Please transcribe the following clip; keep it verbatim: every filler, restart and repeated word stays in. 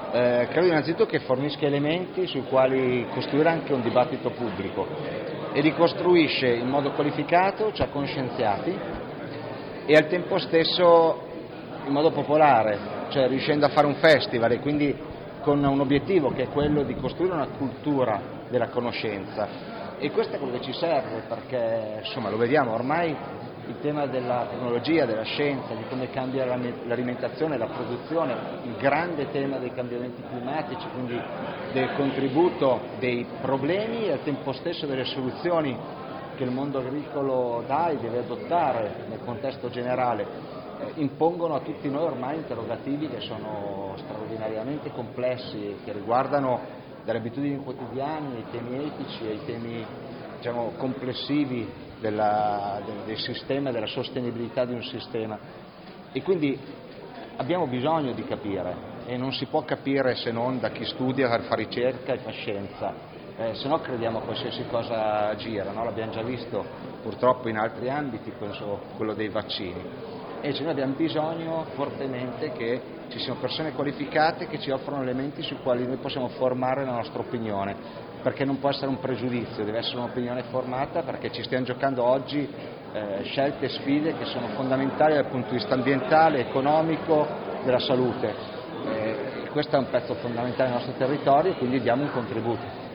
Eh, credo innanzitutto che fornisca elementi sui quali costruire anche un dibattito pubblico e li costruisce in modo qualificato, cioè con scienziati, e al tempo stesso in modo popolare, cioè riuscendo a fare un festival e quindi con un obiettivo che è quello di costruire una cultura della conoscenza. E questo è quello che ci serve, perché insomma lo vediamo ormai, il tema della tecnologia, della scienza, di come cambia l'alimentazione, la produzione, il grande tema dei cambiamenti climatici, quindi del contributo dei problemi e al tempo stesso delle soluzioni che il mondo agricolo dà e deve adottare nel contesto generale, eh, impongono a tutti noi ormai interrogativi che sono straordinariamente complessi, che riguardano dalle abitudini quotidiane ai temi etici, ai temi diciamo, complessivi della, del, del sistema e della sostenibilità di un sistema. E quindi abbiamo bisogno di capire, e non si può capire se non da chi studia, fa ricerca e fa scienza, eh, se no crediamo a qualsiasi cosa gira, no? L'abbiamo già visto purtroppo in altri ambiti, penso quello dei vaccini. E noi abbiamo bisogno fortemente che ci siano persone qualificate che ci offrono elementi sui quali noi possiamo formare la nostra opinione, perché non può essere un pregiudizio, deve essere un'opinione formata, perché ci stiamo giocando oggi eh, scelte e sfide che sono fondamentali dal punto di vista ambientale, economico, della salute. Eh, questo è un pezzo fondamentale del nostro territorio e quindi diamo un contributo.